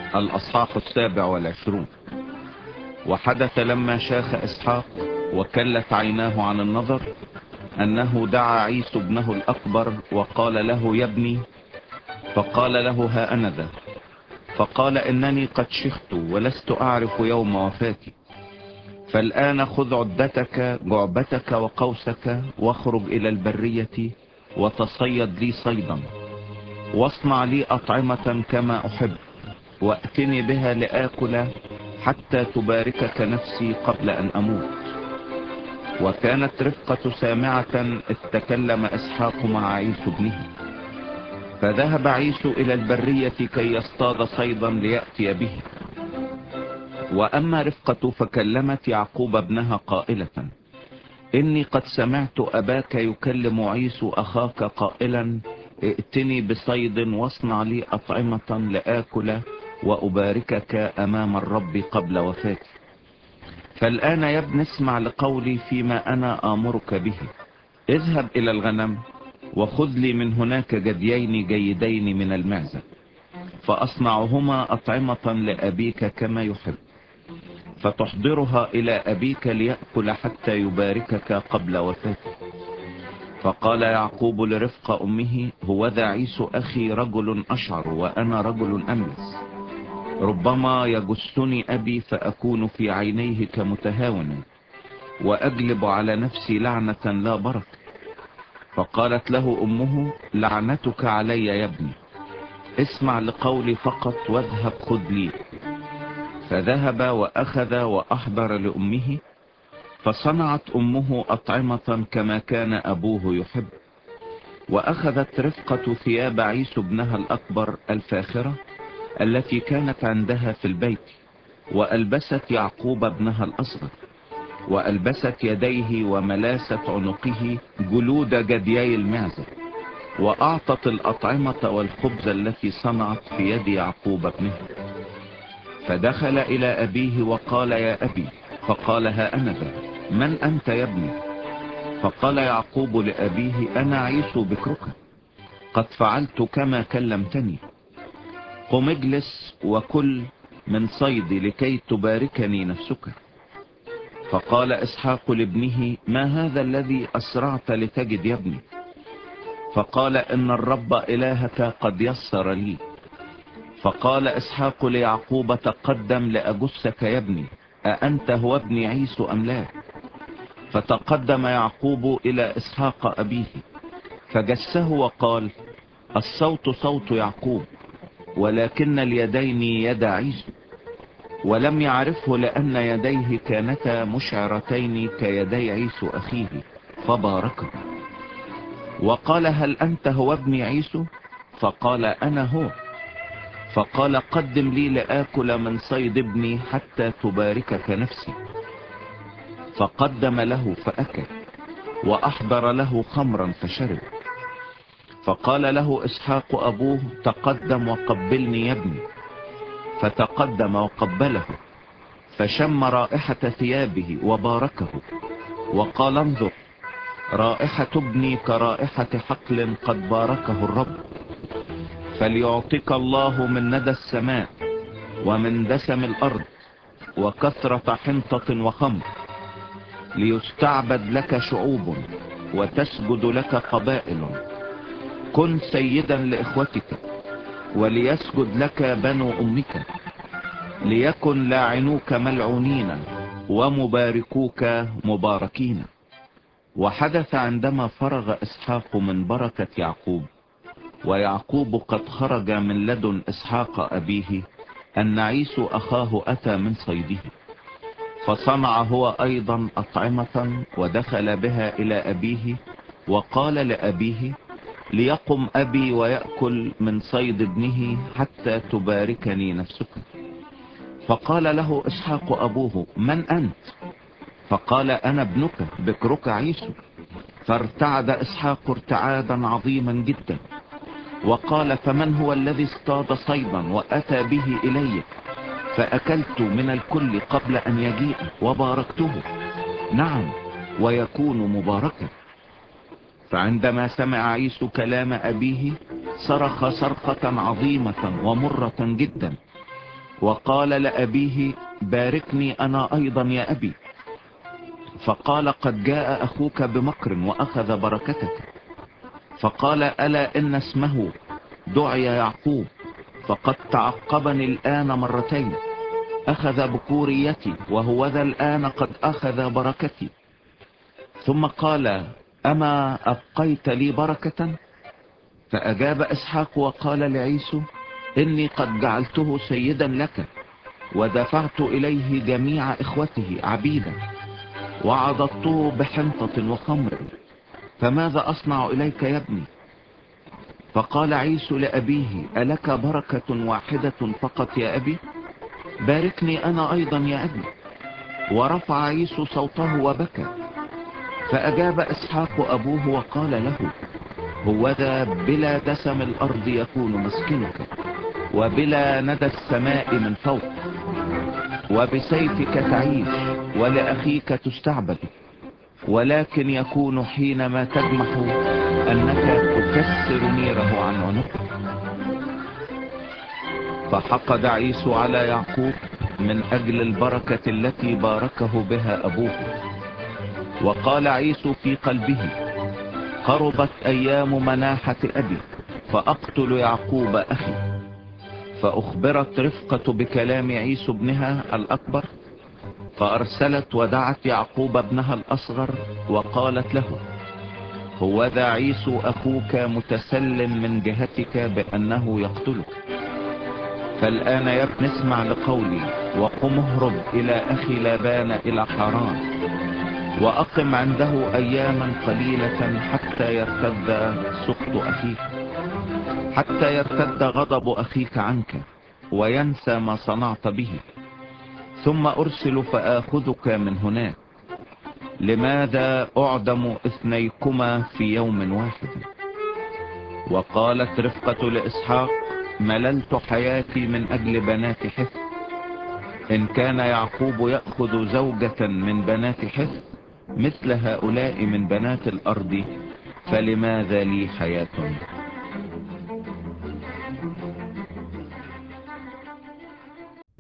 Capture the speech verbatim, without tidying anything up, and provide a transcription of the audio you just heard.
الأصحاح السابع والعشرون. وحدث لما شاخ إسحاق وكلت عيناه عن النظر أنه دعا عيسو ابنه الأكبر وقال له: يا ابني. فقال له: ها أنا ذا. فقال: إنني قد شخت ولست أعرف يوم وفاتي، فالآن خذ عدتك جعبتك وقوسك واخرج إلى البرية وتصيد لي صيدا، واصنع لي أطعمة كما أحب، وأتني بها لآكل حتى تباركك نفسي قبل أن أموت. وكانت رفقة سامعة إذ تكلم إسحاق مع عيسو ابنه. فذهب عيسو إلى البرية كي يصطاد صيدا ليأتي به. وأما رفقة فكلمت يعقوب ابنها قائلة: إني قد سمعت أباك يكلم عيسو أخاك قائلا: ائتني بصيد واصنع لي أطعمة لآكل وأباركك أمام الرب قبل وفاتي. فالآن يا ابن اسمع لقولي فيما أنا آمرك به. اذهب إلى الغنم وخذ لي من هناك جديين جيدين من المعزة، فأصنعهما أطعمة لأبيك كما يحب، فتحضرها إلى أبيك ليأكل حتى يباركك قبل وفاته. فقال يعقوب لرفقة أمه: هوذا عيسو أخي رجل أشعر وأنا رجل أملس، ربما يجسني أبي فأكون في عينيه كمتهاون، وأجلب على نفسي لعنة لا بركة. فقالت له أمه: لعنتك علي يا ابني، اسمع لقولي فقط واذهب خذ لي. فذهب وأخذ وأحضر لأمه، فصنعت أمه أطعمة كما كان أبوه يحب. وأخذت رفقة ثياب عيسو ابنها الأكبر الفاخرة التي كانت عندها في البيت، وألبست يعقوب ابنها الأصغر، وألبست يديه وملاست عنقه جلود جديي المعزة، وأعطت الأطعمة والخبز التي صنعت في يد يعقوب ابنه. فدخل إلى أبيه وقال: يا أبي. فقال: ها أنا ذا. من أنت يا ابني؟ فقال يعقوب لأبيه: أنا عيسو بكرك، قد فعلت كما كلمتني. قم اجلس وكل من صيدي لكي تباركني نفسك. فقال إسحاق لابنه: ما هذا الذي أسرعت لتجد يا ابني؟ فقال: إن الرب إلهك قد يسر لي. فقال إسحاق ليعقوب: تقدم لأجسك يا ابني، أأنت هو ابن عيسو أم لا؟ فتقدم يعقوب إلى إسحاق أبيه فجسه وقال: الصوت صوت يعقوب، ولكن اليدين يد عيسو. ولم يعرفه لأن يديه كانتا مشعرتين كيدي عيسو أخيه، فباركه. وقال: هل أنت هو ابن عيسو؟ فقال: أنا هو. فقال: قدم لي لآكل من صيد ابني حتى تباركك نفسي. فقدم له فأكل، وأحضر له خمرا فشرب. فقال له إسحاق أبوه: تقدم وقبلني يا ابني. فتقدم وقبله، فشم رائحة ثيابه وباركه، وقال: انظر، رائحة ابني كرائحة حقل قد باركه الرب. فليعطيك الله من ندى السماء ومن دسم الأرض وكثرة حنطة وخمر، ليستعبد لك شعوب وتسجد لك قبائل. كن سيدا لإخوتك، وليسجد لك بنو أمك، ليكن لاعنوك ملعونين ومباركوك مباركين. وحدث عندما فرغ إسحاق من بركة يعقوب ويعقوب قد خرج من لدن إسحاق أبيه أن عيسو أخاه أتى من صيده، فصنع هو أيضا أطعمة ودخل بها إلى أبيه، وقال لأبيه: ليقم أبي ويأكل من صيد ابنه حتى تباركني نفسك. فقال له إسحاق أبوه: من أنت؟ فقال: أنا ابنك بكرك عيسو. فارتعد إسحاق ارتعادا عظيما جدا، وقال: فمن هو الذي اصطاد صيدا وأتى به إلي فأكلت من الكل قبل أن يجيء وباركته؟ نعم، ويكون مباركا. فعندما سمع عيسو كلام أبيه صرخ صرخة عظيمة ومرة جدا، وقال لأبيه باركني أنا أيضا يا أبي. فقال قد جاء أخوك بمكر وأخذ بركتك. فقال ألا إن اسمه دعي يعقوب، فقد تعقبني الآن مرتين، أخذ بكوريتي وهوذا الآن قد أخذ بركتي. ثم قال أما أبقيت لي بركة؟ فأجاب إسحاق وقال لعيسو إني قد جعلته سيدا لك، ودفعت إليه جميع إخوته عبيدا، وعضدته بحنطة وخمر، فماذا أصنع إليك يا ابني؟ فقال عيسو لأبيه ألك بركة واحدة فقط يا أبي؟ باركني أنا أيضا يا أبي. ورفع عيسو صوته وبكى. فأجاب إسحاق أبوه وقال له هوذا بلا دسم الأرض يكون مسكنك، وبلا ندى السماء من فوق، وبسيفك تعيش ولأخيك تستعبد، ولكن يكون حينما تجمح أنك تكسر نيره عن عنقه. فحقد عيسو على يعقوب من أجل البركة التي باركه بها أبوه. وقال عيسو في قلبه قربت أيام مناحة أبي فأقتل يعقوب أخي. فأخبرت رفقة بكلام عيسو ابنها الأكبر، فأرسلت ودعت يعقوب ابنها الأصغر وقالت له هوذا عيسو أخوك متسلم من جهتك بأنه يقتلك. فالآن يا ابن اسمع لقولي، وقم اهرب إلى أخي لابان إلى حران، وأقم عنده أياما قليلة حتى يرتد سخط أخيك، حتى يرتد غضب أخيك عنك وينسى ما صنعت به، ثم أرسل فآخذك من هناك. لماذا أعدم اثنيكما في يوم واحد؟ وقالت رفقة لإسحاق مللت حياتي من أجل بنات حث. إن كان يعقوب يأخذ زوجة من بنات حث مثل هؤلاء من بنات الأرض، فلماذا لي حياة؟